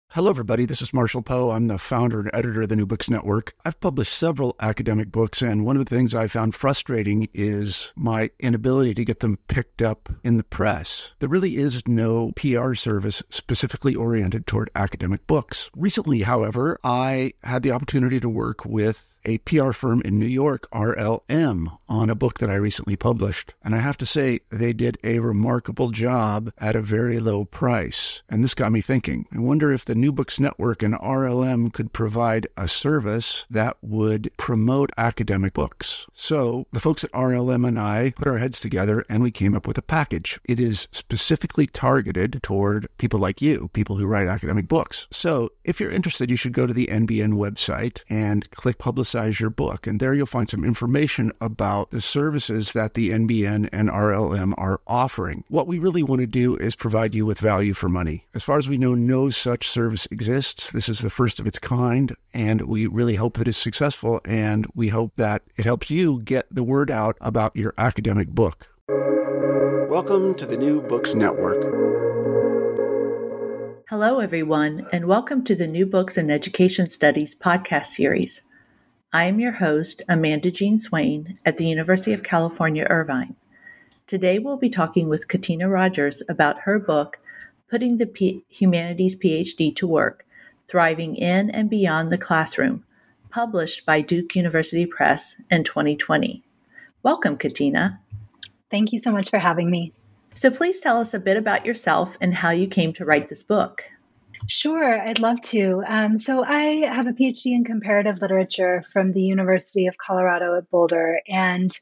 Hello, everybody. This is Marshall Poe. I'm the founder and editor of the New Books Network. I've published several academic books, and one of the things I found frustrating is my inability to get them picked up in the press. There really is no PR service specifically oriented toward academic books. Recently, however, I had the opportunity to work with a PR firm in New York, RLM, on a book that I recently published. And I have to say, they did a remarkable job at a very low price. And this got me thinking. I wonder if the New Books Network and RLM could provide a service that would promote academic books. So the folks at RLM and I put our heads together and we came up with a package. It is specifically targeted toward people like you, people who write academic books. So if you're interested, you should go to the NBN website and click Publicize Your Book. And there you'll find some information about the services that the NBN and RLM are offering. What we really want to do is provide you with value for money. As far as we know, no such service exists. This is the first of its kind, and we really hope that it's successful, and we hope that it helps you get the word out about your academic book. Welcome to the New Books Network. Hello, everyone, and welcome to the New Books in Education Studies podcast series. I am your host, Amanda Jean Swain, at the University of California, Irvine. Today, we'll be talking with Katina Rogers about her book, Putting the Humanities PhD to Work, Thriving in and Beyond the Classroom, published by Duke University Press in 2020. Welcome, Katina. Thank you so much for having me. So please tell us a bit about yourself and how you came to write this book. Sure, I'd love to. So I have a PhD in comparative literature from the University of Colorado at Boulder. And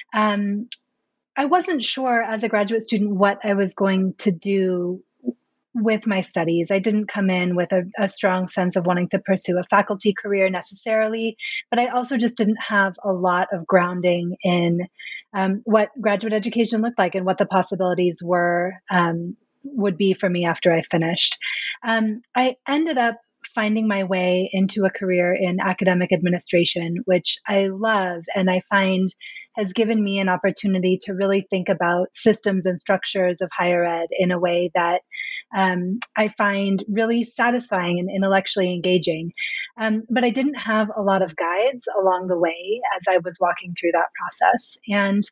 I wasn't sure as a graduate student what I was going to do with my studies. I didn't come in with a strong sense of wanting to pursue a faculty career necessarily, but I also just didn't have a lot of grounding in what graduate education looked like and what the possibilities would be for me after I finished. I ended up finding my way into a career in academic administration, which I love and I find has given me an opportunity to really think about systems and structures of higher ed in a way that I find really satisfying and intellectually engaging. But I didn't have a lot of guides along the way as I was walking through that process. And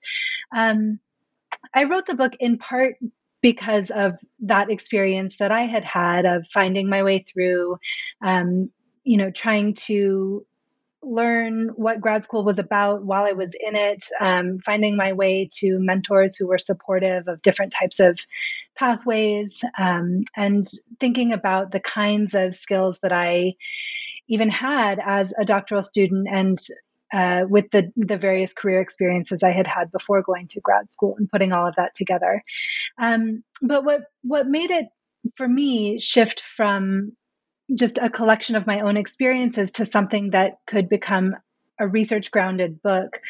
I wrote the book in part because of that experience that I had had of finding my way through, trying to learn what grad school was about while I was in it, finding my way to mentors who were supportive of different types of pathways, and thinking about the kinds of skills that I even had as a doctoral student and with the various career experiences I had had before going to grad school and putting all of that together. But what made it, for me, shift from just a collection of my own experiences to something that could become a research-grounded book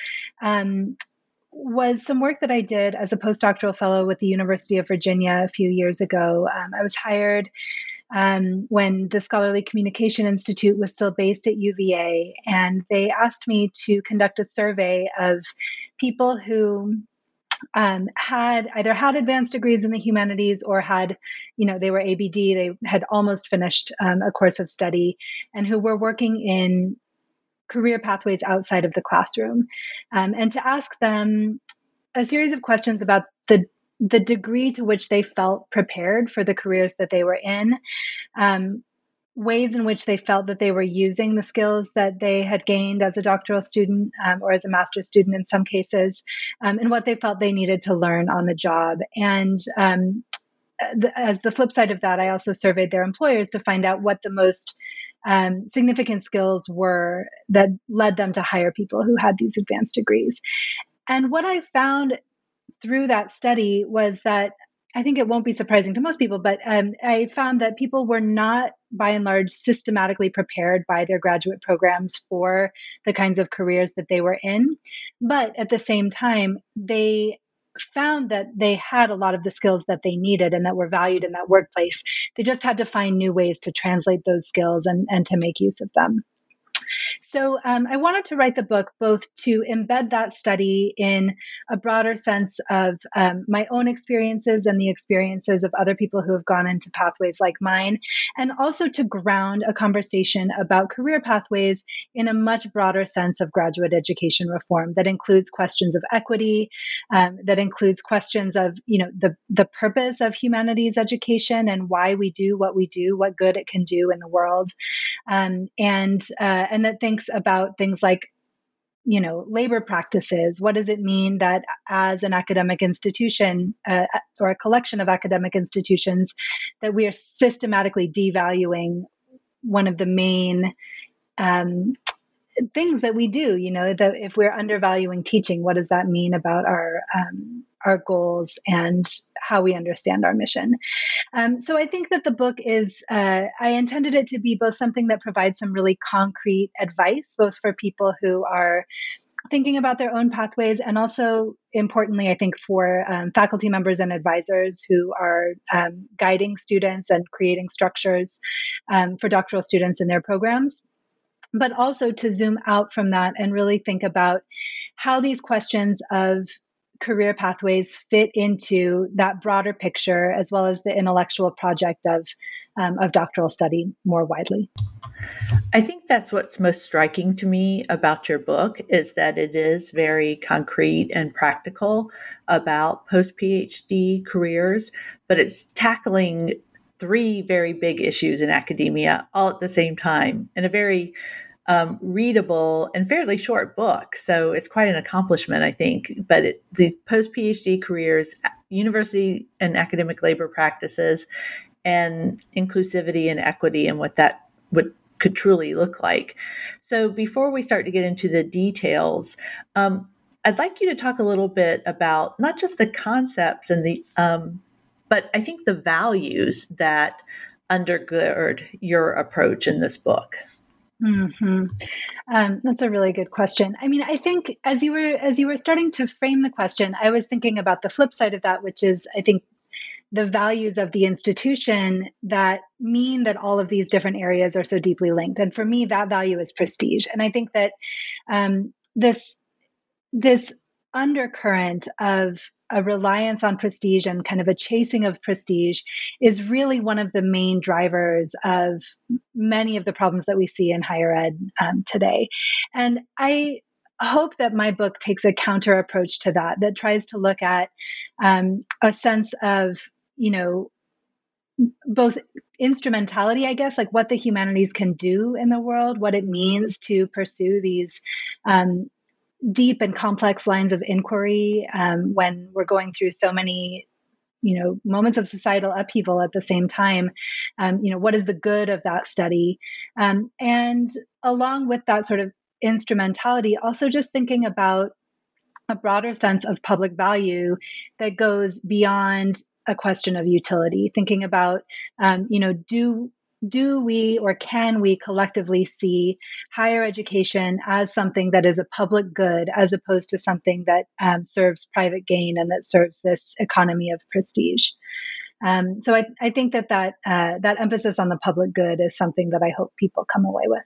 was some work that I did as a postdoctoral fellow with the University of Virginia a few years ago. I was hired when the Scholarly Communication Institute was still based at UVA, and they asked me to conduct a survey of people who had either had advanced degrees in the humanities or had, they were ABD, they had almost finished a course of study, and who were working in career pathways outside of the classroom, and to ask them a series of questions about the degree to which they felt prepared for the careers that they were in, ways in which they felt that they were using the skills that they had gained as a doctoral student or as a master's student in some cases, and what they felt they needed to learn on the job. And as the flip side of that, I also surveyed their employers to find out what the most significant skills were that led them to hire people who had these advanced degrees. And what I found through that study was that, I think it won't be surprising to most people, but I found that people were not, by and large, systematically prepared by their graduate programs for the kinds of careers that they were in. But at the same time, they found that they had a lot of the skills that they needed and that were valued in that workplace. They just had to find new ways to translate those skills and to make use of them. So I wanted to write the book both to embed that study in a broader sense of my own experiences and the experiences of other people who have gone into pathways like mine, and also to ground a conversation about career pathways in a much broader sense of graduate education reform that includes questions of equity, that includes questions of, the purpose of humanities education and why we do, what good it can do in the world, and that thinks about things like, labor practices. What does it mean that as an academic institution or a collection of academic institutions, that we are systematically devaluing one of the main things that we do? That if we're undervaluing teaching, what does that mean about our goals and how we understand our mission? So I think that the book is, I intended it to be both something that provides some really concrete advice, both for people who are thinking about their own pathways, and also importantly, I think for faculty members and advisors who are guiding students and creating structures for doctoral students in their programs, but also to zoom out from that and really think about how these questions of career pathways fit into that broader picture, as well as the intellectual project of doctoral study more widely. I think that's what's most striking to me about your book, is that it is very concrete and practical about post-PhD careers, but it's tackling three very big issues in academia all at the same time in a very readable and fairly short book. So it's quite an accomplishment, I think. But these post-PhD careers, university and academic labor practices, and inclusivity and equity, and what that could truly look like. So before we start to get into the details, I'd like you to talk a little bit about not just the concepts and but I think the values that undergird your approach in this book. Mm-hmm. That's a really good question. I mean, I think as you were starting to frame the question, I was thinking about the flip side of that, which is, I think, the values of the institution that mean that all of these different areas are so deeply linked. And for me, that value is prestige. And I think that this undercurrent of a reliance on prestige and kind of a chasing of prestige is really one of the main drivers of many of the problems that we see in higher ed today. And I hope that my book takes a counter approach to that tries to look at a sense of, both instrumentality, I guess, like what the humanities can do in the world, what it means to pursue these deep and complex lines of inquiry when we're going through so many, moments of societal upheaval at the same time. What is the good of that study? And along with that sort of instrumentality, also just thinking about a broader sense of public value that goes beyond a question of utility, thinking about, do we or can we collectively see higher education as something that is a public good, as opposed to something that serves private gain and that serves this economy of prestige? So I think that emphasis on the public good is something that I hope people come away with.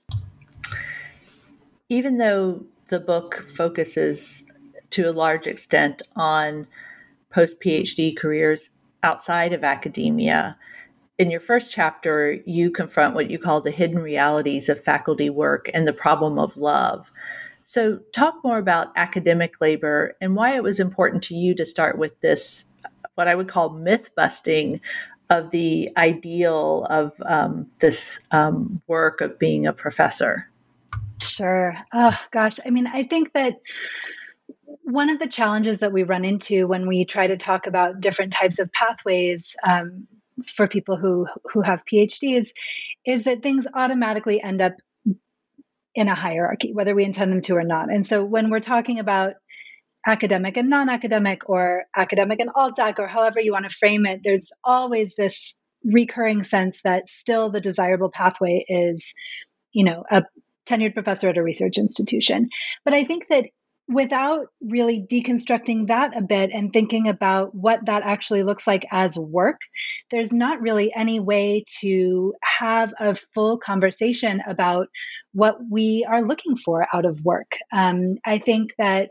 Even though the book focuses to a large extent on post-PhD careers outside of academia, in your first chapter, you confront what you call the hidden realities of faculty work and the problem of love. So talk more about academic labor and why it was important to you to start with this, what I would call myth busting of the ideal of this work of being a professor. Sure. Oh, gosh. I mean, I think that one of the challenges that we run into when we try to talk about different types of pathways for people who have PhDs is that things automatically end up in a hierarchy, whether we intend them to or not. And so when we're talking about academic and non-academic, or academic and alt-ac, or however you want to frame it, there's always this recurring sense that still the desirable pathway is, a tenured professor at a research institution. But I think that without really deconstructing that a bit and thinking about what that actually looks like as work, there's not really any way to have a full conversation about what we are looking for out of work. I think that,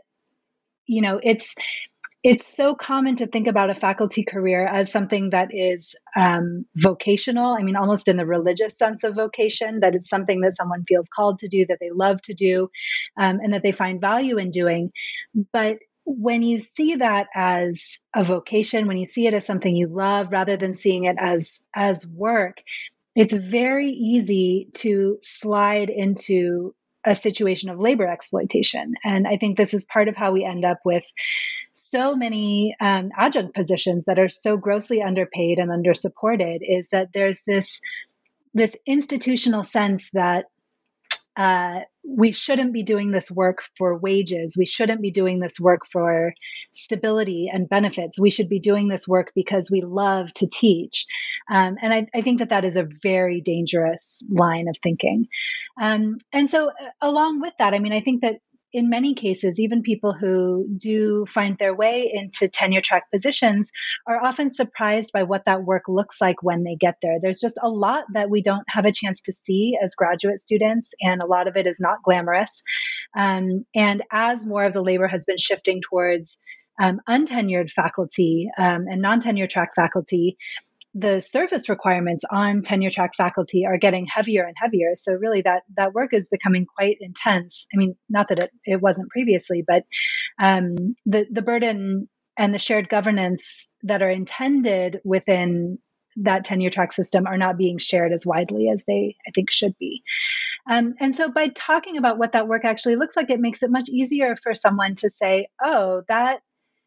it's so common to think about a faculty career as something that is vocational. I mean, almost in the religious sense of vocation, that it's something that someone feels called to do, that they love to do, and that they find value in doing. But when you see that as a vocation, when you see it as something you love, rather than seeing it as work, it's very easy to slide into a situation of labor exploitation. And I think this is part of how we end up with so many adjunct positions that are so grossly underpaid and undersupported, is that there's this institutional sense that we shouldn't be doing this work for wages. We shouldn't be doing this work for stability and benefits. We should be doing this work because we love to teach. And I think that is a very dangerous line of thinking. And so along with that, I mean, I think that in many cases, even people who do find their way into tenure track positions are often surprised by what that work looks like when they get there. There's just a lot that we don't have a chance to see as graduate students, and a lot of it is not glamorous. And as more of the labor has been shifting towards untenured faculty and non-tenure track faculty, the service requirements on tenure track faculty are getting heavier and heavier. So really that work is becoming quite intense. I mean, not that it wasn't previously, but the burden and the shared governance that are intended within that tenure track system are not being shared as widely as they, I think, should be. And so by talking about what that work actually looks like, it makes it much easier for someone to say, oh, that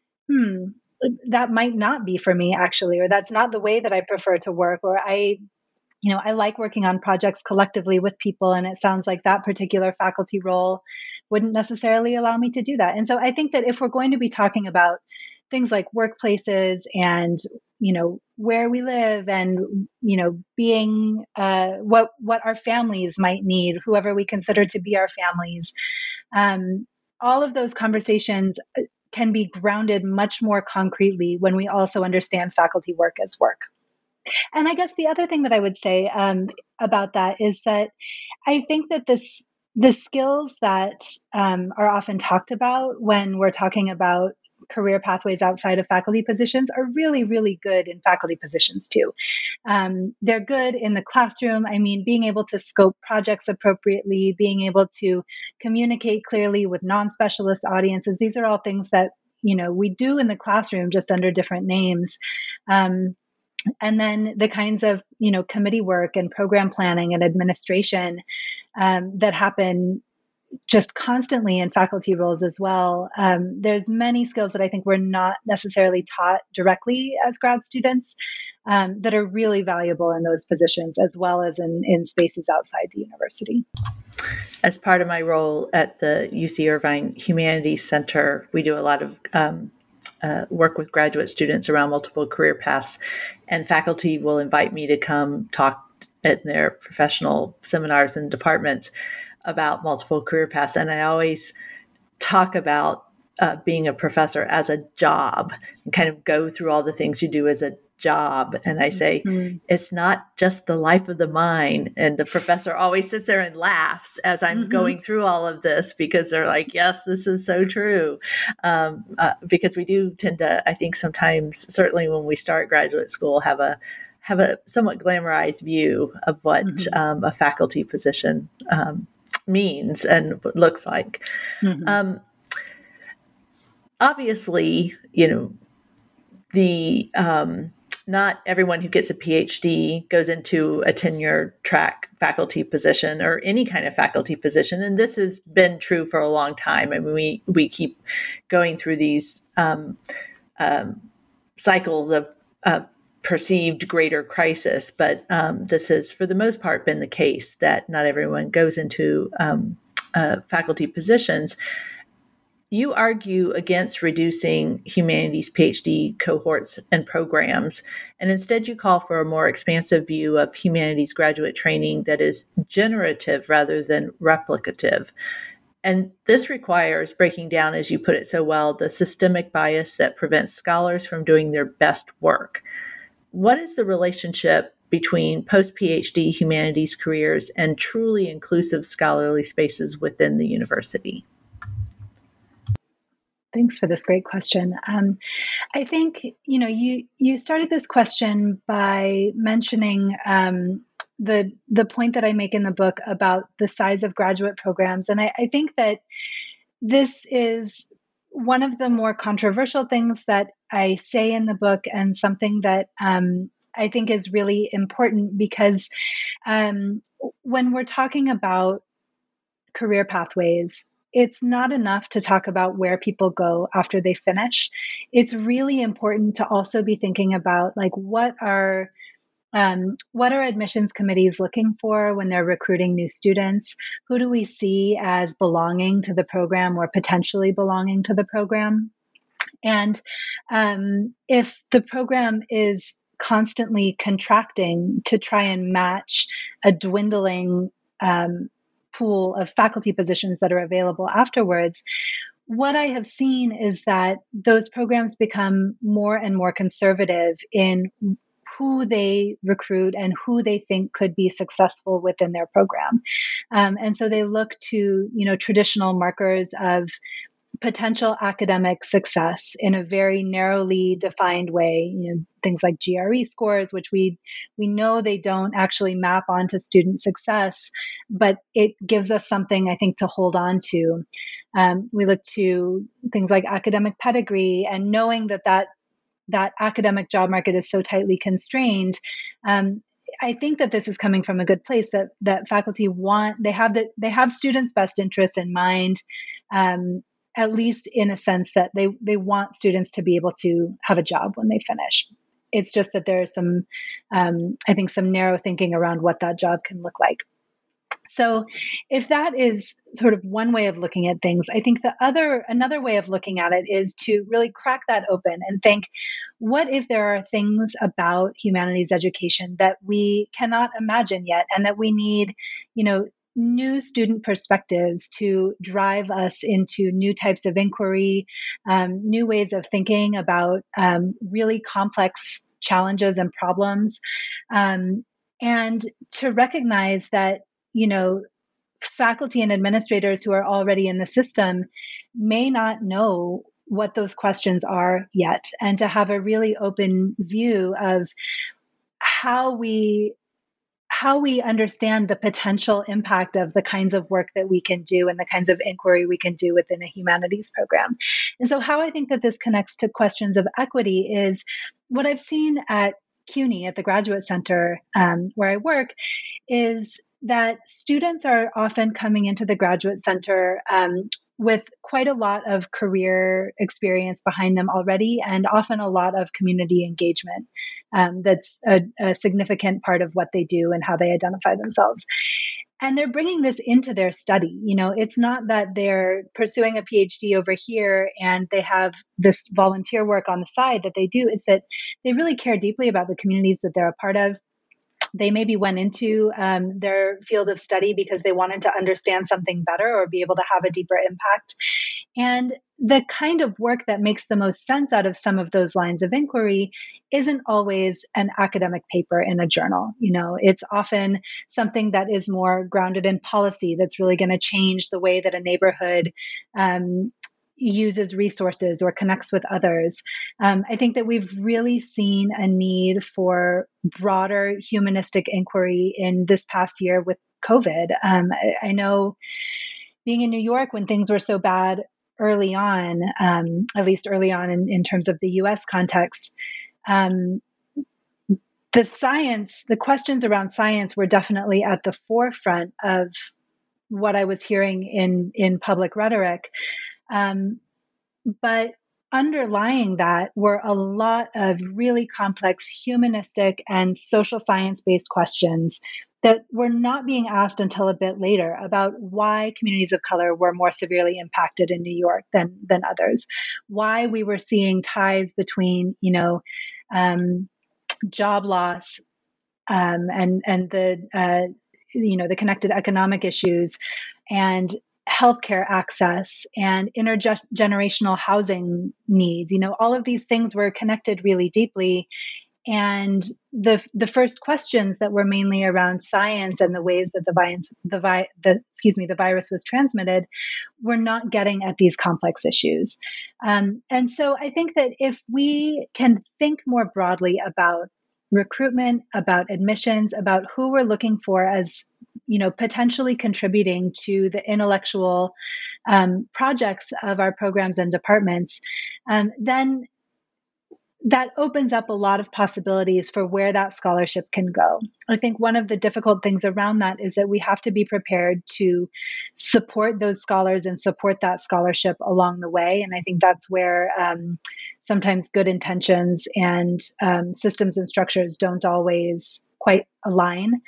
might not be for me, actually, or that's not the way that I prefer to work, or I like working on projects collectively with people, and it sounds like that particular faculty role wouldn't necessarily allow me to do that. And so I think that if we're going to be talking about things like workplaces and where we live and being what our families might need, whoever we consider to be our families, all of those conversations can be grounded much more concretely when we also understand faculty work as work. And I guess the other thing that I would say about that is that I think that the skills that are often talked about when we're talking about career pathways outside of faculty positions are really, really good in faculty positions too. They're good in the classroom. I mean, being able to scope projects appropriately, being able to communicate clearly with non-specialist audiences. These are all things that, we do in the classroom, just under different names. And then the kinds of, committee work and program planning and administration that happen just constantly in faculty roles as well. There's many skills that I think we're not necessarily taught directly as grad students that are really valuable in those positions, as well as in spaces outside the university. As part of my role at the UC Irvine Humanities Center, we do a lot of work with graduate students around multiple career paths, and faculty will invite me to come talk at their professional seminars and departments about multiple career paths. And I always talk about being a professor as a job and kind of go through all the things you do as a job. And I say, it's not just the life of the mind. And the professor always sits there and laughs as I'm going through all of this, because they're like, yes, this is so true. Because we do tend to, I think sometimes, certainly when we start graduate school, have a somewhat glamorized view of what a faculty position means and looks like. Obviously, the not everyone who gets a PhD goes into a tenure track faculty position or any kind of faculty position, and this has been true for a long time. I mean, we keep going through these cycles of perceived greater crisis, but this has, for the most part, been the case that not everyone goes into faculty positions. You argue against reducing humanities PhD cohorts and programs, and instead you call for a more expansive view of humanities graduate training that is generative rather than replicative. And this requires breaking down, as you put it so well, the systemic bias that prevents scholars from doing their best work. What is the relationship between post-PhD humanities careers and truly inclusive scholarly spaces within the university? Thanks for this great question. I think, you started this question by mentioning the point that I make in the book about the size of graduate programs. And I think that this is one of the more controversial things that I say in the book, and something that I think is really important, because when we're talking about career pathways, it's not enough to talk about where people go after they finish. It's really important to also be thinking about, like, what are admissions committees looking for when they're recruiting new students? Who do we see as belonging to the program or potentially belonging to the program? And if the program is constantly contracting to try and match a dwindling pool of faculty positions that are available afterwards, what I have seen is that those programs become more and more conservative in who they recruit and who they think could be successful within their program. And so they look to, traditional markers of potential academic success in a very narrowly defined way, things like GRE scores, which we know they don't actually map onto student success, but it gives us something, I think, to hold on to. We look to things like academic pedigree, and knowing that academic job market is so tightly constrained. I think that this is coming from a good place, that faculty they have students' best interests in mind, at least in a sense that they want students to be able to have a job when they finish. It's just that there's some, I think, some narrow thinking around what that job can look like. So if that is sort of one way of looking at things, I think another way of looking at it is to really crack that open and think, what if there are things about humanities education that we cannot imagine yet, and that we need, new student perspectives to drive us into new types of inquiry, new ways of thinking about really complex challenges and problems, and to recognize that, faculty and administrators who are already in the system may not know what those questions are yet, and to have a really open view of how we understand the potential impact of the kinds of work that we can do and the kinds of inquiry we can do within a humanities program. And so how I think that this connects to questions of equity is what I've seen at CUNY, at the Graduate Center where I work, is that students are often coming into the Graduate Center with quite a lot of career experience behind them already, and often a lot of community engagement. That's a significant part of what they do and how they identify themselves. And they're bringing this into their study. It's not that they're pursuing a PhD over here and they have this volunteer work on the side that they do. It's that they really care deeply about the communities that they're a part of. They maybe went into their field of study because they wanted to understand something better or be able to have a deeper impact. And the kind of work that makes the most sense out of some of those lines of inquiry isn't always an academic paper in a journal. It's often something that is more grounded in policy, that's really going to change the way that a neighborhood uses resources or connects with others. I think that we've really seen a need for broader humanistic inquiry in this past year with COVID. I know, being in New York when things were so bad early on, at least early on in terms of the US context, the questions around science were definitely at the forefront of what I was hearing in public rhetoric. But underlying that were a lot of really complex humanistic and social science-based questions that were not being asked until a bit later, about why communities of color were more severely impacted in New York than others, why we were seeing ties between, job loss and the connected economic issues, and healthcare access and intergenerational housing needs. All of these things were connected really deeply. And the first questions that were mainly around science and the ways that the virus was transmitted were not getting at these complex issues. And so I think that if we can think more broadly about recruitment, about admissions, about who we're looking for as potentially contributing to the intellectual projects of our programs and departments, then that opens up a lot of possibilities for where that scholarship can go. I think one of the difficult things around that is that we have to be prepared to support those scholars and support that scholarship along the way. And I think that's where sometimes good intentions and systems and structures don't always quite align.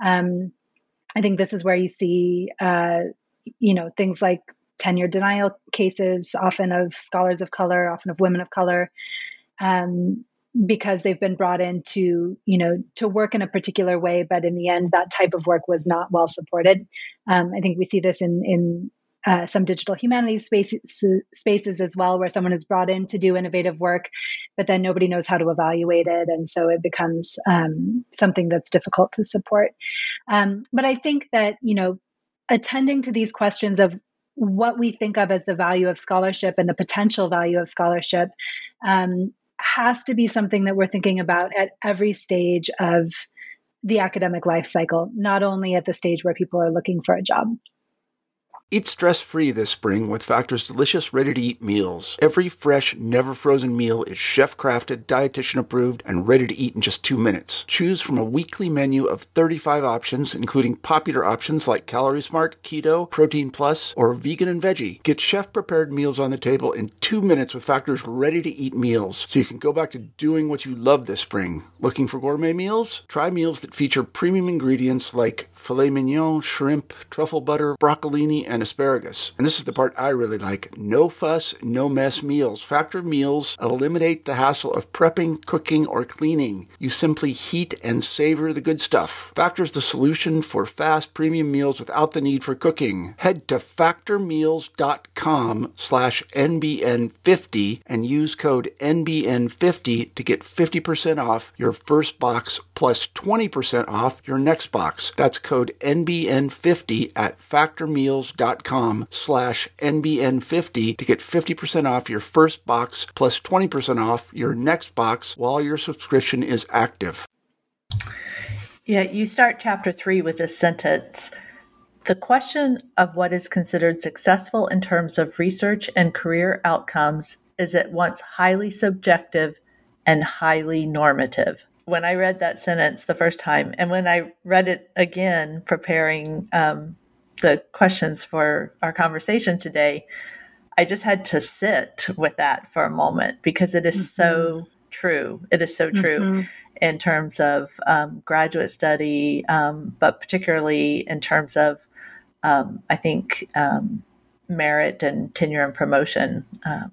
I think this is where you see, things like tenure denial cases, often of scholars of color, often of women of color, because they've been brought in to work in a particular way, but in the end, that type of work was not well supported. I think we see this in some digital humanities spaces as well, where someone is brought in to do innovative work, but then nobody knows how to evaluate it. And so it becomes something that's difficult to support. But I think that, attending to these questions of what we think of as the value of scholarship and the potential value of scholarship has to be something that we're thinking about at every stage of the academic life cycle, not only at the stage where people are looking for a job. Eat stress-free this spring with Factor's delicious, ready-to-eat meals. Every fresh, never-frozen meal is chef-crafted, dietitian-approved, and ready to eat in just 2 minutes. Choose from a weekly menu of 35 options, including popular options like Calorie Smart, Keto, Protein Plus, or Vegan and Veggie. Get chef-prepared meals on the table in 2 minutes with Factor's ready-to-eat meals, so you can go back to doing what you love this spring. Looking for gourmet meals? Try meals that feature premium ingredients like filet mignon, shrimp, truffle butter, broccolini, and asparagus. And this is the part I really like. No fuss, no mess meals. Factor meals eliminate the hassle of prepping, cooking, or cleaning. You simply heat and savor the good stuff. Factor's the solution for fast premium meals without the need for cooking. Head to factormeals.com/NBN50 and use code NBN50 to get 50% off your first box plus 20% off your next box. That's code NBN50 at factormeals.com/NBN50 to get 50% off your first box plus 20% off your next box while your subscription is active. Yeah, you start chapter 3 with this sentence. The question of what is considered successful in terms of research and career outcomes is at once highly subjective and highly normative. When I read that sentence the first time, and when I read it again, preparing the questions for our conversation today, I just had to sit with that for a moment because it is so true. It is so true in terms of graduate study, but particularly in terms of, I think, merit and tenure and promotion.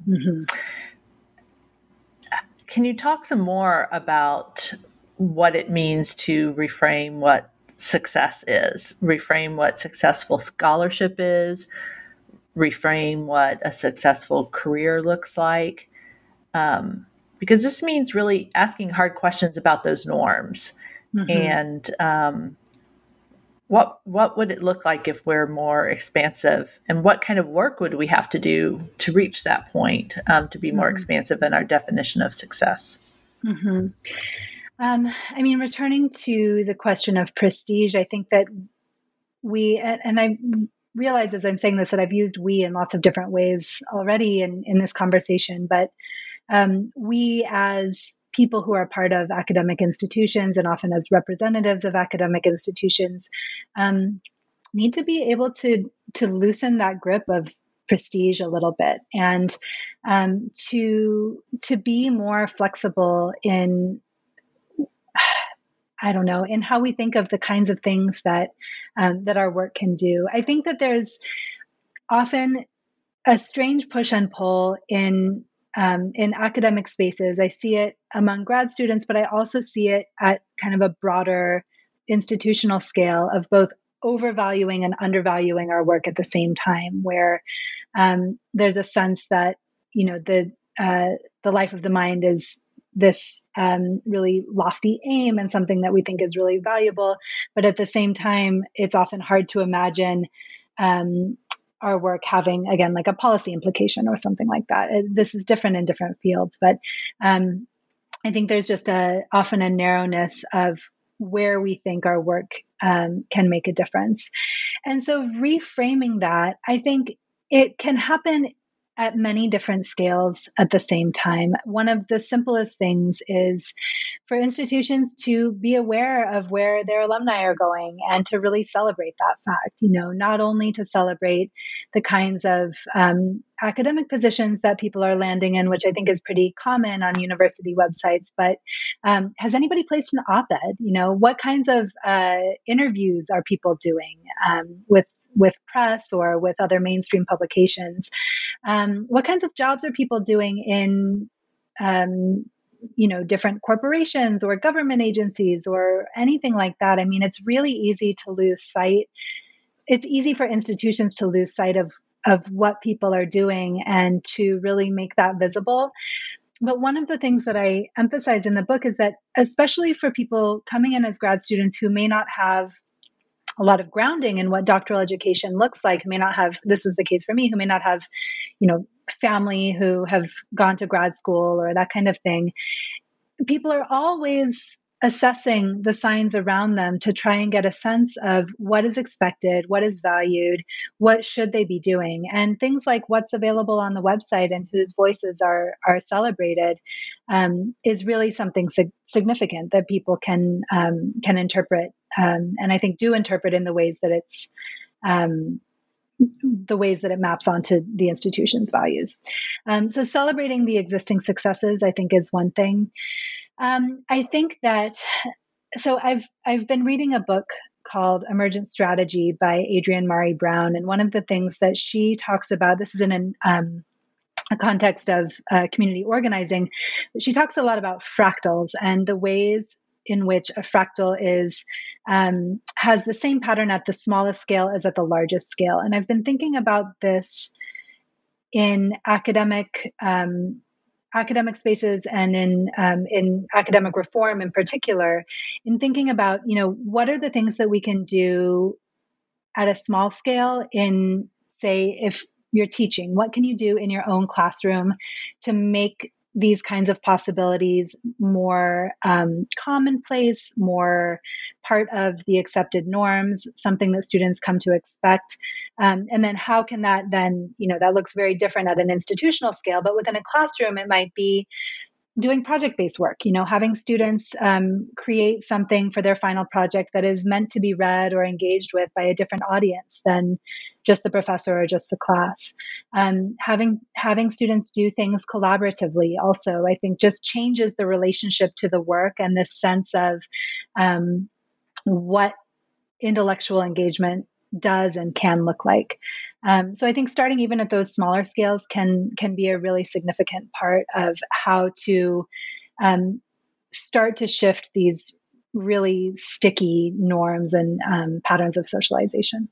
Can you talk some more about what it means to reframe what success is, reframe what successful scholarship is, reframe what a successful career looks like? Because this means really asking hard questions about those norms. And what would it look like if we're more expansive? And what kind of work would we have to do to reach that point, to be more expansive in our definition of success? Returning to the question of prestige, I think that and I realize as I'm saying this that I've used we in lots of different ways already in this conversation, but we as people who are part of academic institutions and often as representatives of academic institutions need to be able to loosen that grip of prestige a little bit and to be more flexible in in how we think of the kinds of things that our work can do. I think that there's often a strange push and pull in academic spaces. I see it among grad students, but I also see it at kind of a broader institutional scale of both overvaluing and undervaluing our work at the same time, where there's a sense that, the life of the mind is this really lofty aim and something that we think is really valuable. But at the same time, it's often hard to imagine our work having, again, like a policy implication or something like that. This is different in different fields, but I think there's just often a narrowness of where we think our work can make a difference. And so reframing that, I think it can happen at many different scales at the same time. One of the simplest things is for institutions to be aware of where their alumni are going and to really celebrate that fact, not only to celebrate the kinds of academic positions that people are landing in, which I think is pretty common on university websites, but has anybody placed an op-ed? What kinds of interviews are people doing with press or with other mainstream publications? What kinds of jobs are people doing in, different corporations or government agencies or anything like that? I mean, it's really easy to lose sight. It's easy for institutions to lose sight of what people are doing and to really make that visible. But one of the things that I emphasize in the book is that, especially for people coming in as grad students who may not have a lot of grounding in what doctoral education looks like, who may not have, this was the case for me, who may not have, family who have gone to grad school or that kind of thing. People are always assessing the signs around them to try and get a sense of what is expected, what is valued, what should they be doing, and things like what's available on the website and whose voices are celebrated is really something significant that people can interpret, and I think do interpret in the ways that it's the ways that it maps onto the institution's values. So celebrating the existing successes, I think, is one thing. I think that, so I've been reading a book called Emergent Strategy by Adrienne Maree Brown. And one of the things that she talks about, this is in a context of community organizing, but she talks a lot about fractals and the ways in which a fractal has the same pattern at the smallest scale as at the largest scale. And I've been thinking about this in academic spaces and in academic reform in particular, in thinking about, what are the things that we can do at a small scale in, say, if you're teaching, what can you do in your own classroom to make these kinds of possibilities more commonplace, more part of the accepted norms, something that students come to expect. And then how can that then, that looks very different at an institutional scale, but within a classroom, it might be doing project-based work, having students create something for their final project that is meant to be read or engaged with by a different audience than just the professor or just the class. Having students do things collaboratively also, I think, just changes the relationship to the work and this sense of what intellectual engagement does and can look like. So I think starting even at those smaller scales can be a really significant part of how to start to shift these really sticky norms and patterns of socialization.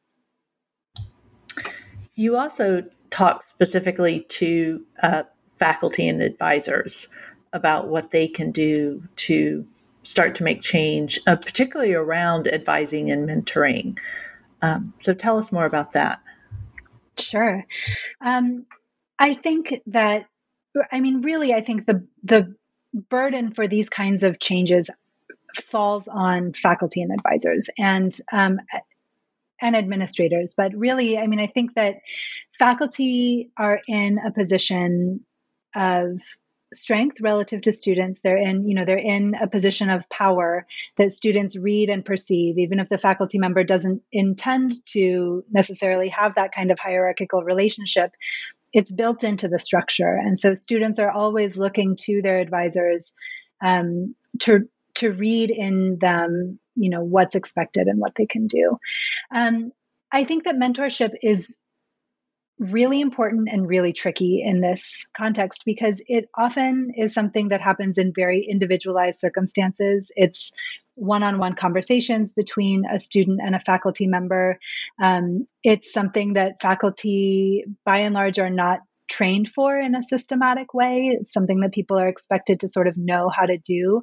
You also talk specifically to faculty and advisors about what they can do to start to make change, particularly around advising and mentoring. So tell us more about that. Sure. I think that, I think the burden for these kinds of changes falls on faculty and advisors and administrators. But really, I think that faculty are in a position of strength relative to students. They're in a position of power that students read and perceive, even if the faculty member doesn't intend to necessarily have that kind of hierarchical relationship. It's built into the structure. And so students are always looking to their advisors to read in them, what's expected and what they can do. I think that mentorship is really important and really tricky in this context because it often is something that happens in very individualized circumstances. It's one-on-one conversations between a student and a faculty member. It's something that faculty, by and large, are not trained for in a systematic way. It's something that people are expected to sort of know how to do.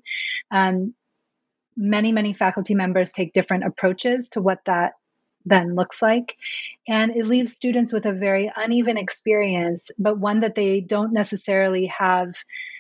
Many faculty members take different approaches to what that then looks like. And it leaves students with a very uneven experience, but one that they don't necessarily have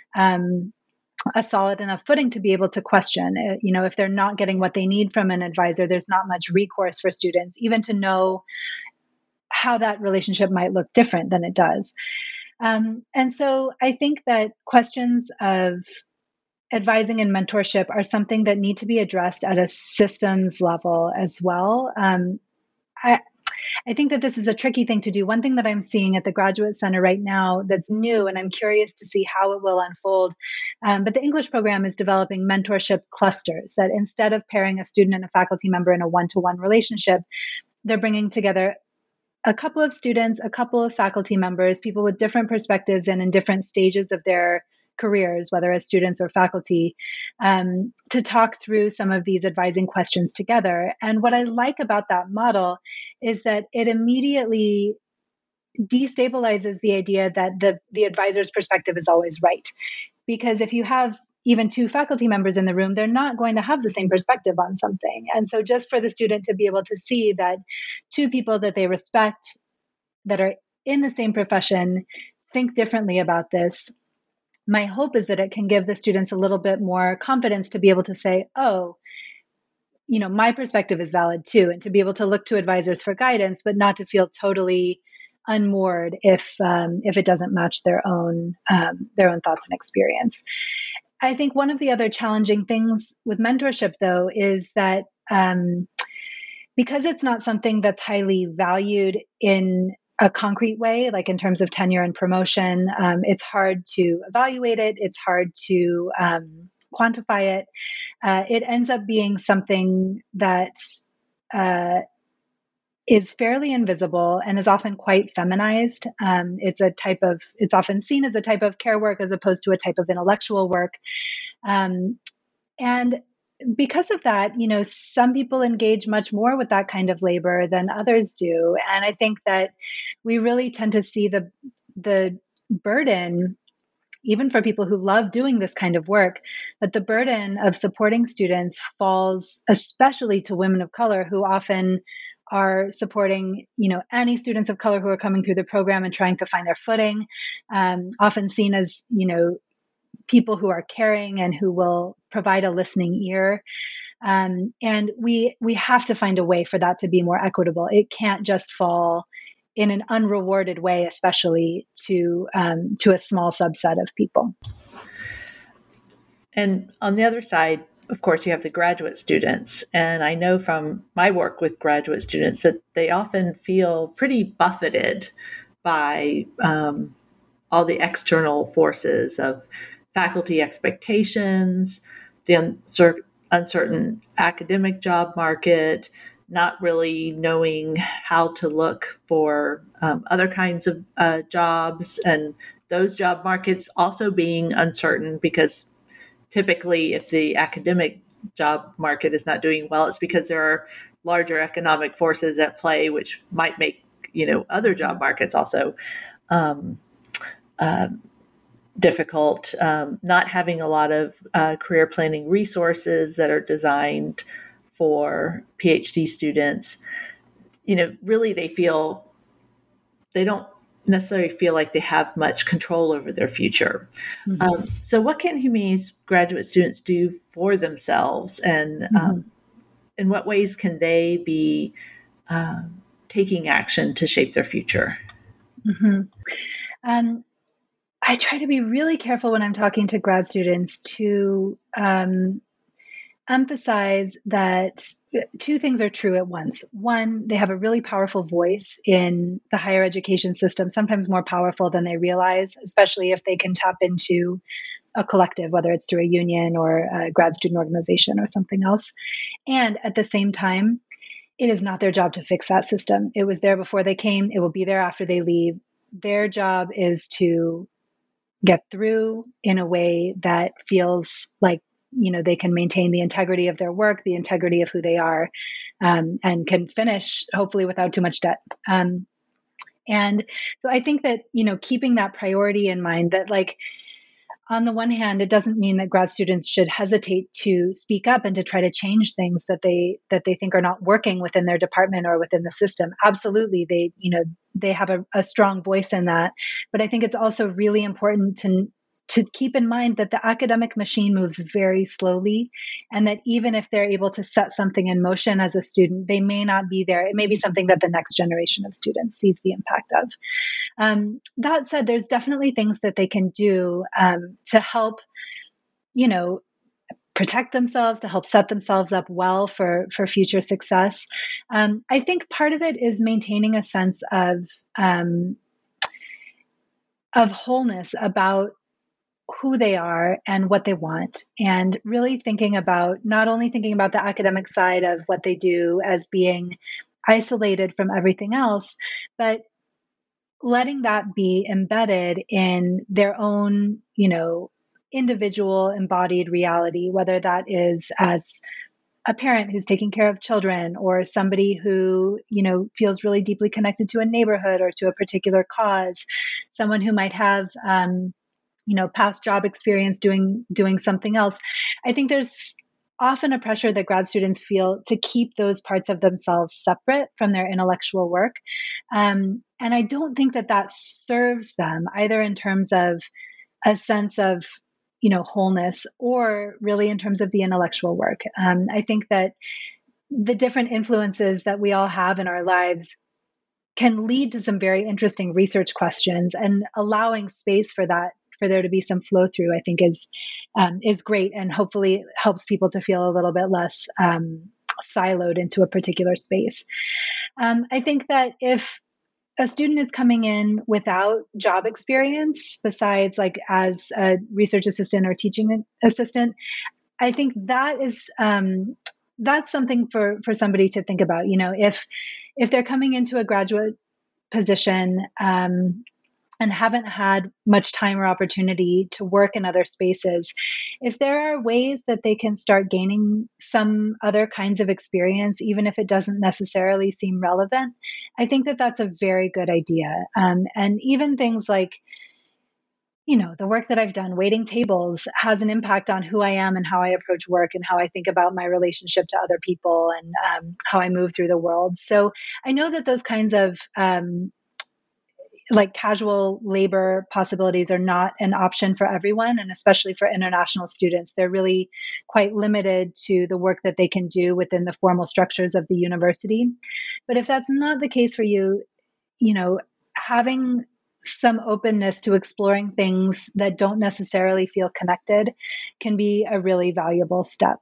a solid enough footing to be able to question. If they're not getting what they need from an advisor, there's not much recourse for students, even to know how that relationship might look different than it does. And so I think that questions of advising and mentorship are something that need to be addressed at a systems level as well. I think that this is a tricky thing to do. One thing that I'm seeing at the Graduate Center right now that's new, and I'm curious to see how it will unfold, but the English program is developing mentorship clusters that instead of pairing a student and a faculty member in a one-to-one relationship, they're bringing together a couple of students, a couple of faculty members, people with different perspectives and in different stages of their careers, whether as students or faculty, to talk through some of these advising questions together. And what I like about that model is that it immediately destabilizes the idea that the advisor's perspective is always right. Because if you have even two faculty members in the room, they're not going to have the same perspective on something. And so just for the student to be able to see that two people that they respect, that are in the same profession, think differently about this, my hope is that it can give the students a little bit more confidence to be able to say, oh, my perspective is valid too, and to be able to look to advisors for guidance, but not to feel totally unmoored if it doesn't match their own thoughts and experience. I think one of the other challenging things with mentorship, though, is that because it's not something that's highly valued in a concrete way, like in terms of tenure and promotion, it's hard to evaluate it. It's hard to quantify it. It ends up being something that is fairly invisible and is often quite feminized. It's often seen as a type of care work as opposed to a type of intellectual work. And because of that, some people engage much more with that kind of labor than others do. And I think that we really tend to see the burden, even for people who love doing this kind of work, that the burden of supporting students falls especially to women of color who often are supporting, any students of color who are coming through the program and trying to find their footing, often seen as, people who are caring and who will provide a listening ear. And we have to find a way for that to be more equitable. It can't just fall in an unrewarded way, especially to a small subset of people. And on the other side, of course, you have the graduate students. And I know from my work with graduate students that they often feel pretty buffeted by all the external forces of faculty expectations, the uncertain academic job market, not really knowing how to look for other kinds of jobs, and those job markets also being uncertain because typically if the academic job market is not doing well, it's because there are larger economic forces at play, which might make, other job markets also difficult, not having a lot of career planning resources that are designed for PhD students. Really they don't necessarily feel like they have much control over their future. Mm-hmm. So what can humanities graduate students do for themselves, and in what ways can they be taking action to shape their future? Mm-hmm. I try to be really careful when I'm talking to grad students to emphasize that two things are true at once. One, they have a really powerful voice in the higher education system, sometimes more powerful than they realize, especially if they can tap into a collective, whether it's through a union or a grad student organization or something else. And at the same time, it is not their job to fix that system. It was there before they came. It will be there after they leave. Their job is to get through in a way that feels like, they can maintain the integrity of their work, the integrity of who they are, and can finish hopefully without too much debt. And so I think that, keeping that priority in mind, that like, on the one hand, it doesn't mean that grad students should hesitate to speak up and to try to change things that they think are not working within their department or within the system. Absolutely, they have a strong voice in that. But I think it's also really important to keep in mind that the academic machine moves very slowly, and that even if they're able to set something in motion as a student, they may not be there. It may be something that the next generation of students sees the impact of. That said, there's definitely things that they can do to help, protect themselves, to help set themselves up well for future success. I think part of it is maintaining a sense of wholeness about who they are and what they want, and really not only thinking about the academic side of what they do as being isolated from everything else, but letting that be embedded in their own, individual embodied reality, whether that is as a parent who's taking care of children, or somebody who, feels really deeply connected to a neighborhood or to a particular cause, someone who might have, past job experience doing something else. I think there's often a pressure that grad students feel to keep those parts of themselves separate from their intellectual work. And I don't think that serves them either in terms of a sense of, wholeness, or really in terms of the intellectual work. I think that the different influences that we all have in our lives can lead to some very interesting research questions, and allowing space for that, for there to be some flow through, I think is great, and hopefully helps people to feel a little bit less siloed into a particular space. I think that if a student is coming in without job experience, besides like as a research assistant or teaching assistant, I think that is that's something for somebody to think about. If they're coming into a graduate position and haven't had much time or opportunity to work in other spaces, if there are ways that they can start gaining some other kinds of experience, even if it doesn't necessarily seem relevant, I think that that's a very good idea. And even things like, the work that I've done, waiting tables, has an impact on who I am and how I approach work and how I think about my relationship to other people, and how I move through the world. So I know that those kinds of like casual labor possibilities are not an option for everyone, and especially for international students. They're really quite limited to the work that they can do within the formal structures of the university. But if that's not the case for you, having some openness to exploring things that don't necessarily feel connected can be a really valuable step.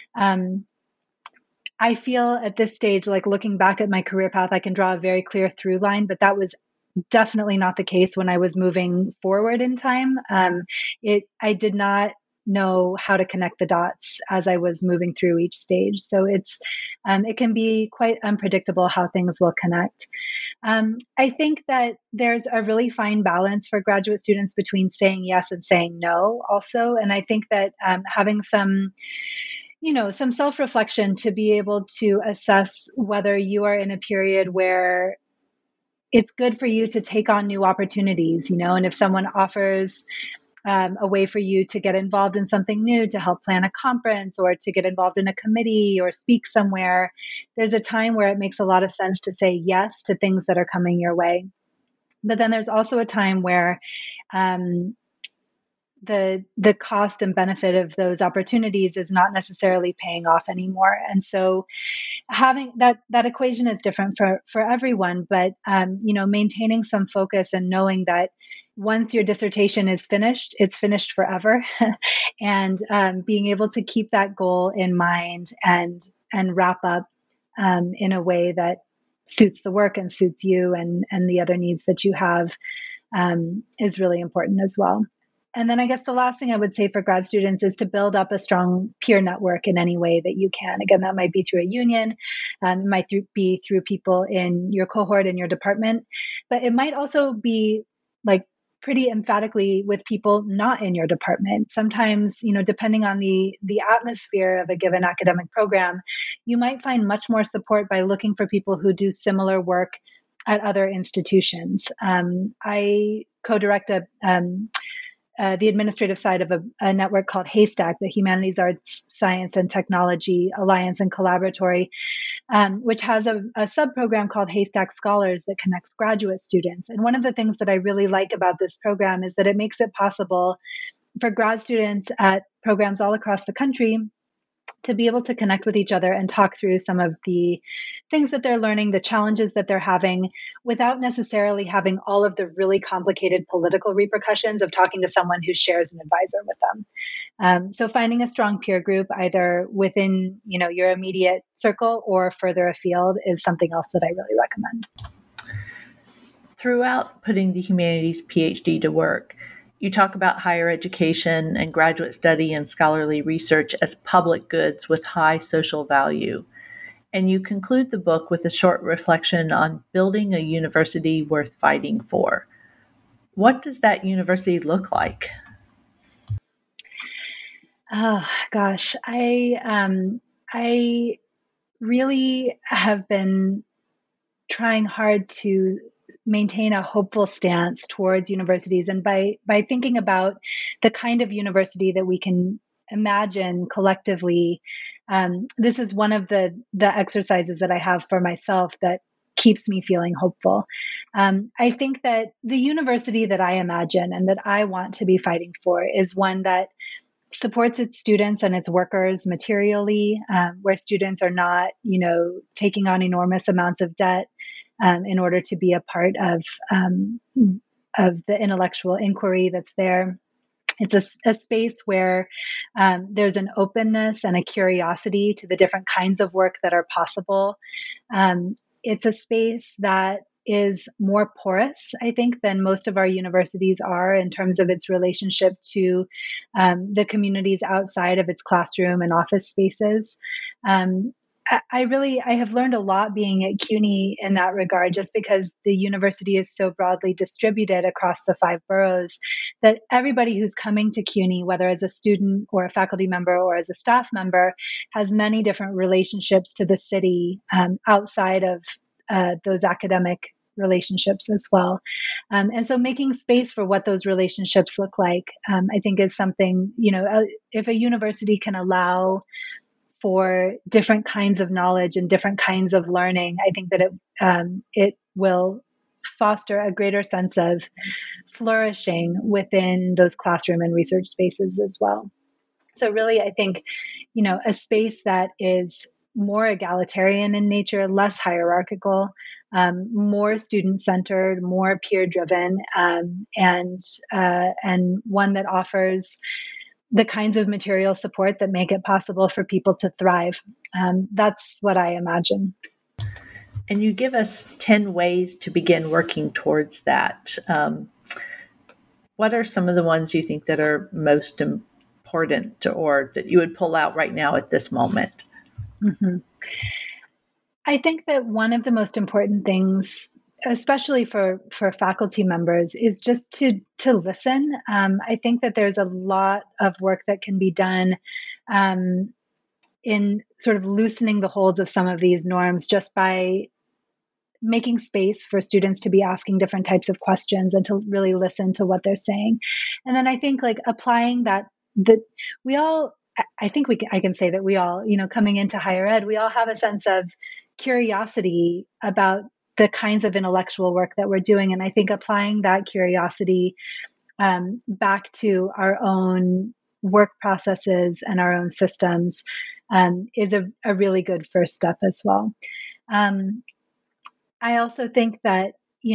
I feel at this stage, like looking back at my career path, I can draw a very clear through line, but that was definitely not the case when I was moving forward in time. I did not know how to connect the dots as I was moving through each stage. So it can be quite unpredictable how things will connect. I think that there's a really fine balance for graduate students between saying yes and saying no also. And I think that having some self-reflection to be able to assess whether you are in a period where it's good for you to take on new opportunities, and if someone offers a way for you to get involved in something new, to help plan a conference or to get involved in a committee or speak somewhere, there's a time where it makes a lot of sense to say yes to things that are coming your way. But then there's also a time where the cost and benefit of those opportunities is not necessarily paying off anymore. And so having that equation is different for everyone, but maintaining some focus and knowing that once your dissertation is finished, it's finished forever, and being able to keep that goal in mind and wrap up in a way that suits the work and suits you and the other needs that you have is really important as well. And then I guess the last thing I would say for grad students is to build up a strong peer network in any way that you can. Again, that might be through a union, it might be through people in your cohort in your department, but it might also be like pretty emphatically with people not in your department. Sometimes, depending on the atmosphere of a given academic program, you might find much more support by looking for people who do similar work at other institutions. I co-direct the administrative side of a network called Haystack, the Humanities, Arts, Science, and Technology Alliance and Collaboratory, which has a sub-program called Haystack Scholars that connects graduate students. And one of the things that I really like about this program is that it makes it possible for grad students at programs all across the country to be able to connect with each other and talk through some of the things that they're learning, the challenges that they're having, without necessarily having all of the really complicated political repercussions of talking to someone who shares an advisor with them. So finding a strong peer group, either within your immediate circle or further afield, is something else that I really recommend. Throughout putting the humanities PhD to work, you talk about higher education and graduate study and scholarly research as public goods with high social value. And you conclude the book with a short reflection on building a university worth fighting for. What does that university look like? Oh, gosh. I really have been trying hard to maintain a hopeful stance towards universities, and by thinking about the kind of university that we can imagine collectively. This is one of the exercises that I have for myself that keeps me feeling hopeful. I think that the university that I imagine and that I want to be fighting for is one that supports its students and its workers materially, where students are not, taking on enormous amounts of debt in order to be a part of the intellectual inquiry that's there. It's a space where there's an openness and a curiosity to the different kinds of work that are possible. It's a space that is more porous, I think, than most of our universities are in terms of its relationship to the communities outside of its classroom and office spaces. I have learned a lot being at CUNY in that regard, just because the university is so broadly distributed across the 5 boroughs, that everybody who's coming to CUNY, whether as a student or a faculty member or as a staff member, has many different relationships to the city outside of those academic relationships as well. And so making space for what those relationships look like, I think is something, if a university can allow for different kinds of knowledge and different kinds of learning, I think that it will foster a greater sense of flourishing within those classroom and research spaces as well. So really, I think, a space that is more egalitarian in nature, less hierarchical, more student-centered, more peer-driven, and one that offers the kinds of material support that make it possible for people to thrive. That's what I imagine. And you give us 10 ways to begin working towards that. What are some of the ones you think that are most important, or that you would pull out right now at this moment? Mm-hmm. I think that one of the most important things, especially for faculty members, is just to listen. I think that there's a lot of work that can be done in sort of loosening the holds of some of these norms, just by making space for students to be asking different types of questions and to really listen to what they're saying. And then I think applying that we all, I think I can say that we all, coming into higher ed, we all have a sense of curiosity about the kinds of intellectual work that we're doing. And I think applying that curiosity back to our own work processes and our own systems is a really good first step as well. I also think that,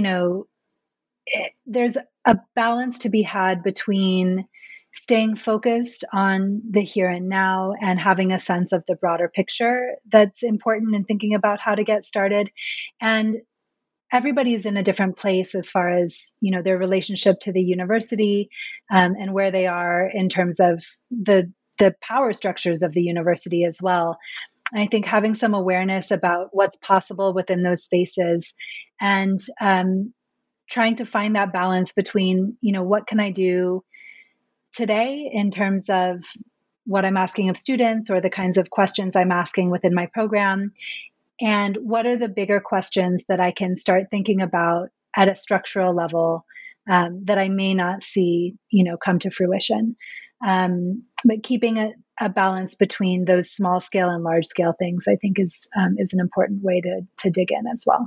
there's a balance to be had between staying focused on the here and now and having a sense of the broader picture that's important in thinking about how to get started, and everybody's in a different place as far as, their relationship to the university, and where they are in terms of the power structures of the university as well. I think having some awareness about what's possible within those spaces, and trying to find that balance between, what can I do today in terms of what I'm asking of students or the kinds of questions I'm asking within my program, and what are the bigger questions that I can start thinking about at a structural level, that I may not see, come to fruition. But keeping a balance between those small scale and large scale things, I think is an important way to dig in as well.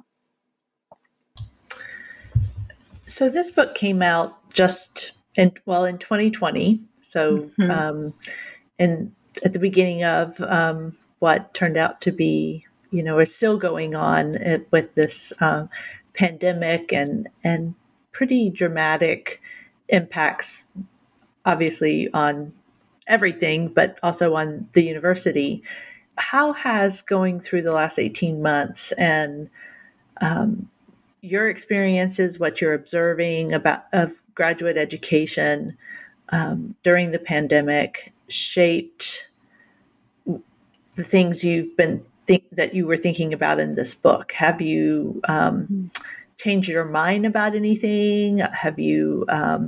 So this book came out just in 2020. So, and at the beginning of what turned out to be, is still going on with this pandemic and pretty dramatic impacts, obviously on everything, but also on the university. How has going through the last 18 months and your experiences, what you're observing of graduate education during the pandemic, shaped the things that you were thinking about in this book? Have you changed your mind about anything? Have you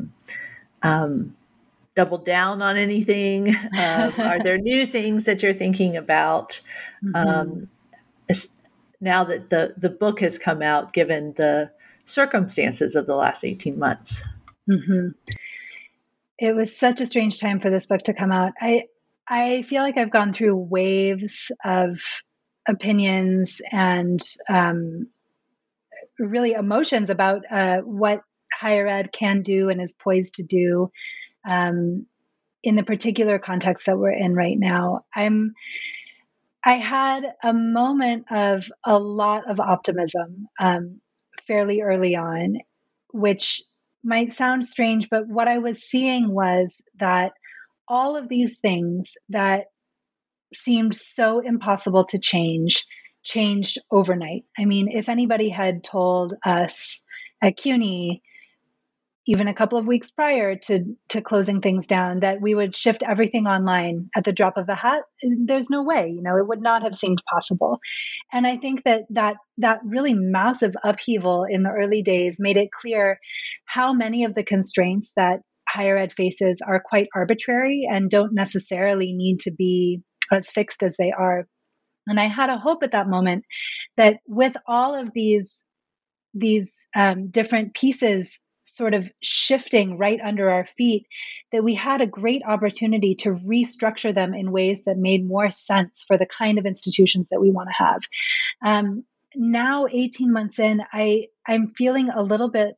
doubled down on anything? Are there new things that you're thinking about now that the book has come out, given the circumstances of the last 18 months? Mm-hmm. It was such a strange time for this book to come out. I feel like I've gone through waves of opinions and really emotions about what higher ed can do and is poised to do in the particular context that we're in right now. I had a moment of a lot of optimism fairly early on, which might sound strange, but what I was seeing was that all of these things that seemed so impossible to change changed overnight. I mean, if anybody had told us at CUNY, even a couple of weeks prior to closing things down, that we would shift everything online at the drop of a hat, there's no way, it would not have seemed possible. And I think that really massive upheaval in the early days made it clear how many of the constraints that higher ed faces are quite arbitrary and don't necessarily need to be as fixed as they are. And I had a hope at that moment that with all of these different pieces sort of shifting right under our feet, that we had a great opportunity to restructure them in ways that made more sense for the kind of institutions that we want to have. Now, 18 months in, I'm feeling a little bit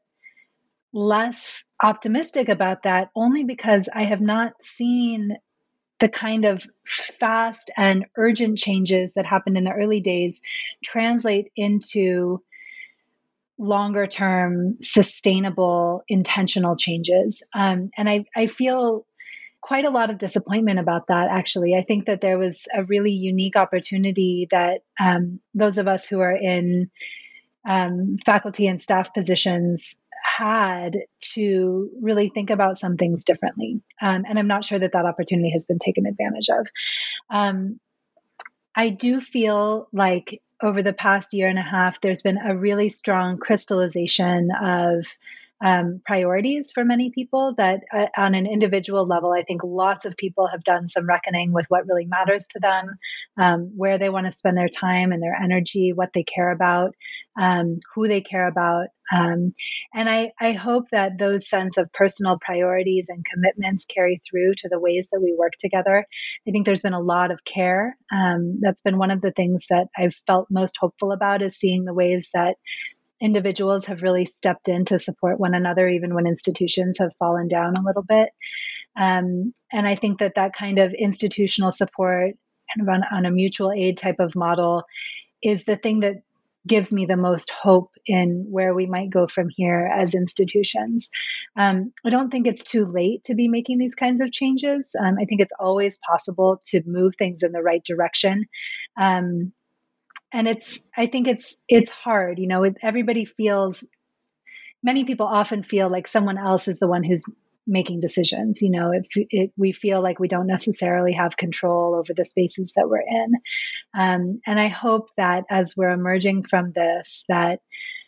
less optimistic about that, only because I have not seen the kind of fast and urgent changes that happened in the early days translate into longer term, sustainable, intentional changes. And I feel quite a lot of disappointment about that, actually. I think that there was a really unique opportunity that those of us who are in faculty and staff positions had to really think about some things differently. And I'm not sure that opportunity has been taken advantage of. I do feel like over the past year and a half, there's been a really strong crystallization of priorities for many people that on an individual level, I think lots of people have done some reckoning with what really matters to them, where they want to spend their time and their energy, what they care about, who they care about. And I hope that those sense of personal priorities and commitments carry through to the ways that we work together. I think there's been a lot of care. That's been one of the things that I've felt most hopeful about, is seeing the ways that individuals have really stepped in to support one another, even when institutions have fallen down a little bit. And I think that kind of institutional support, kind of on a mutual aid type of model, is the thing that gives me the most hope in where we might go from here as institutions. I don't think it's too late to be making these kinds of changes. I think it's always possible to move things in the right direction. I think it's hard, everybody feels, many people often feel like someone else is the one who's making decisions. We feel like we don't necessarily have control over the spaces that we're in. And I hope that as we're emerging from this, that,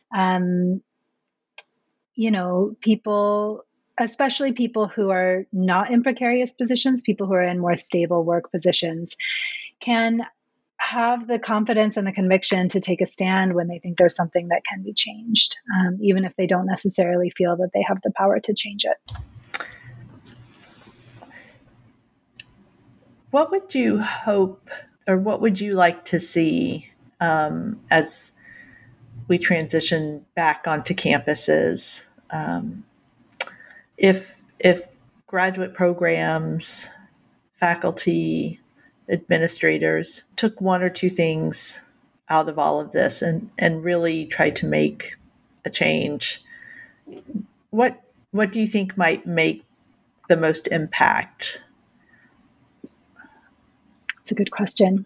people, especially people who are not in precarious positions, people who are in more stable work positions, can have the confidence and the conviction to take a stand when they think there's something that can be changed, even if they don't necessarily feel that they have the power to change it. What would you hope, or what would you like to see as we transition back onto campuses? If graduate programs, faculty, administrators took one or two things out of all of this and really tried to make a change, what do you think might make the most impact? It's a good question.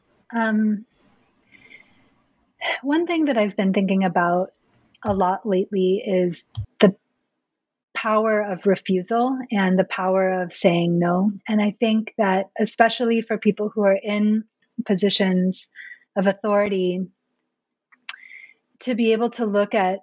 One thing that I've been thinking about a lot lately is the power of refusal and the power of saying no. And I think that especially for people who are in positions of authority, to be able to look at,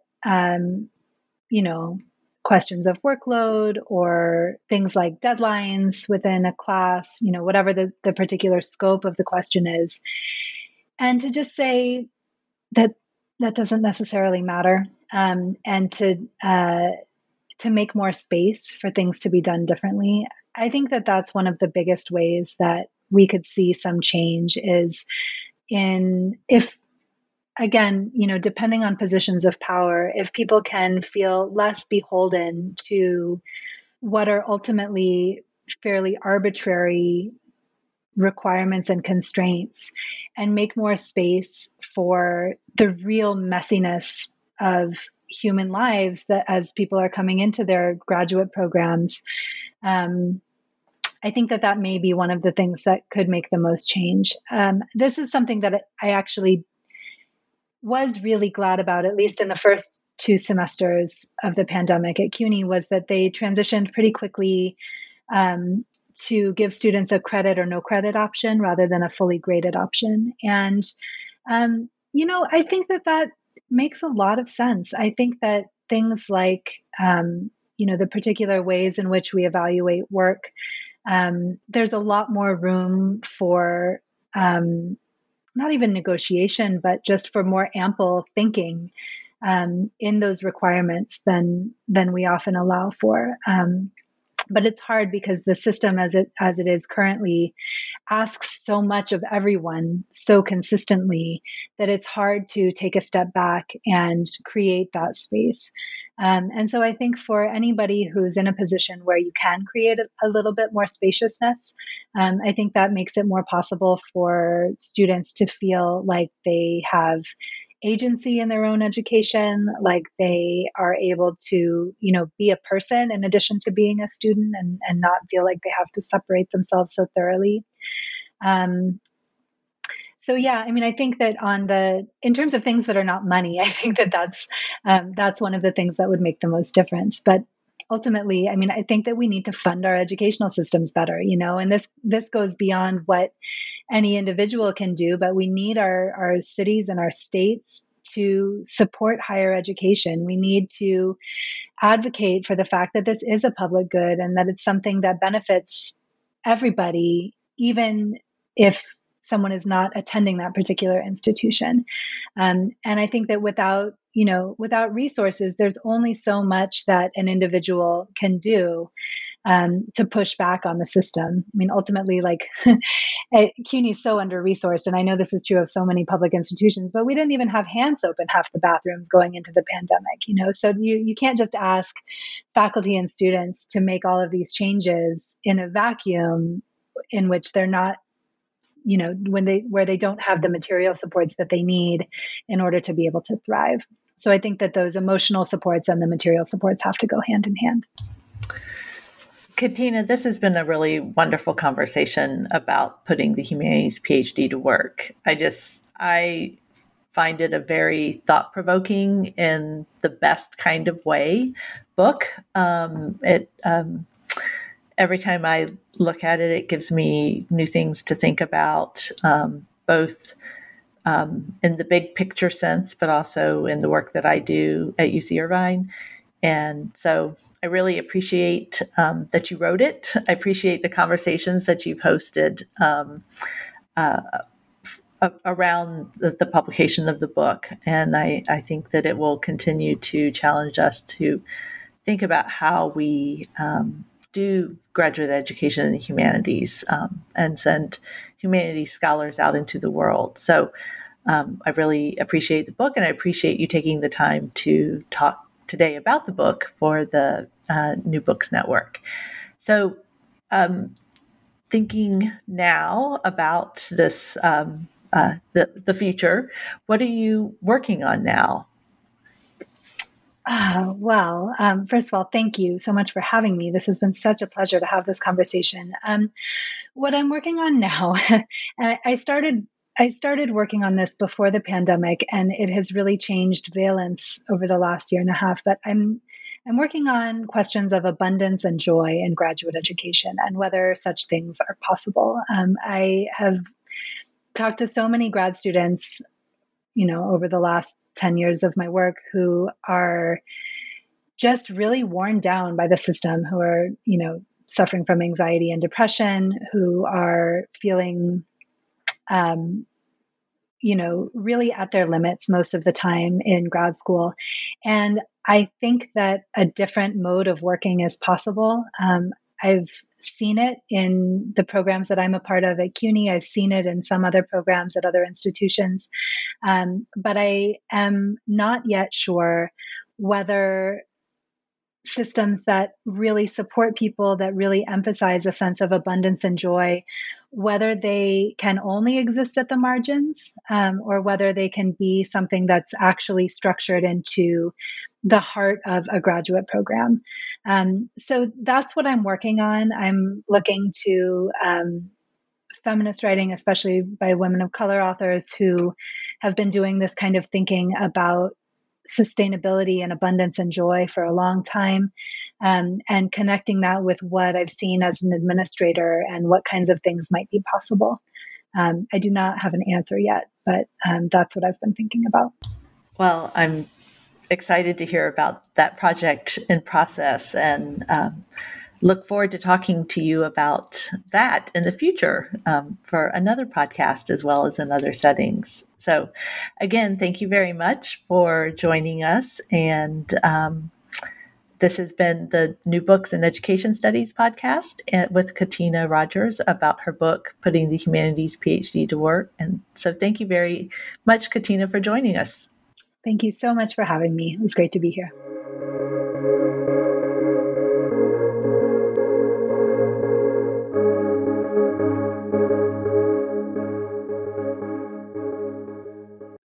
questions of workload or things like deadlines within a class, whatever the particular scope of the question is, and to just say that doesn't necessarily matter, and to make more space for things to be done differently. I think that that's one of the biggest ways that we could see some change is again, depending on positions of power, if people can feel less beholden to what are ultimately fairly arbitrary requirements and constraints, and make more space for the real messiness of human lives that as people are coming into their graduate programs, I think that may be one of the things that could make the most change. This is something that I actually was really glad about, at least in the first 2 semesters of the pandemic at CUNY, was that they transitioned pretty quickly to give students a credit or no credit option rather than a fully graded option. And, I think that makes a lot of sense. I think that things like, the particular ways in which we evaluate work, there's a lot more room for not even negotiation, but just for more ample thinking in those requirements than we often allow for. But it's hard because the system as it is currently asks so much of everyone so consistently that it's hard to take a step back and create that space. And so I think for anybody who's in a position where you can create a little bit more spaciousness, I think that makes it more possible for students to feel like they have agency in their own education, like they are able to, be a person in addition to being a student, and not feel like they have to separate themselves so thoroughly. So yeah, I think that in terms of things that are not money, I think that's one of the things that would make the most difference. But ultimately, I think that we need to fund our educational systems better, and this goes beyond what any individual can do, but we need our cities and our states to support higher education. We need to advocate for the fact that this is a public good and that it's something that benefits everybody, even if someone is not attending that particular institution. And I think that without resources, there's only so much that an individual can do to push back on the system. Ultimately, CUNY is so under-resourced, and I know this is true of so many public institutions, but we didn't even have hand soap in half the bathrooms going into the pandemic, so you can't just ask faculty and students to make all of these changes in a vacuum in which they're not, where they don't have the material supports that they need in order to be able to thrive. So I think that those emotional supports and the material supports have to go hand in hand. Katina, this has been a really wonderful conversation about putting the humanities PhD to work. I find it a very thought-provoking in the best kind of way book. Every time I look at it, it gives me new things to think about, both in the big picture sense, but also in the work that I do at UC Irvine. And so I really appreciate that you wrote it. I appreciate the conversations that you've hosted around the publication of the book. And I think that it will continue to challenge us to think about how we do graduate education in the humanities and send humanities scholars out into the world. So I really appreciate the book, and I appreciate you taking the time to talk today about the book for the New Books Network. So thinking now about this, the future, what are you working on now? First of all, thank you so much for having me. This has been such a pleasure to have this conversation. What I'm working on now, I started working on this before the pandemic, and it has really changed valence over the last year and a half. But I'm working on questions of abundance and joy in graduate education and whether such things are possible. I have talked to so many grad students, over the last 10 years of my work, who are just really worn down by the system, who are, suffering from anxiety and depression, who are feeling, really at their limits most of the time in grad school. And I think that a different mode of working is possible. I've seen it in the programs that I'm a part of at CUNY. I've seen it in some other programs at other institutions. But I am not yet sure whether systems that really support people, that really emphasize a sense of abundance and joy, whether they can only exist at the margins, or whether they can be something that's actually structured into the heart of a graduate program. So that's what I'm working on. I'm looking to feminist writing, especially by women of color authors who have been doing this kind of thinking about sustainability and abundance and joy for a long time, and connecting that with what I've seen as an administrator and what kinds of things might be possible. I do not have an answer yet, but that's what I've been thinking about. Well, I'm excited to hear about that project in process, and look forward to talking to you about that in the future for another podcast as well as in other settings. So again, thank you very much for joining us. And this has been the New Books in Education Studies podcast with Katina Rogers about her book, Putting the Humanities PhD to Work. And so thank you very much, Katina, for joining us. Thank you so much for having me. It was great to be here.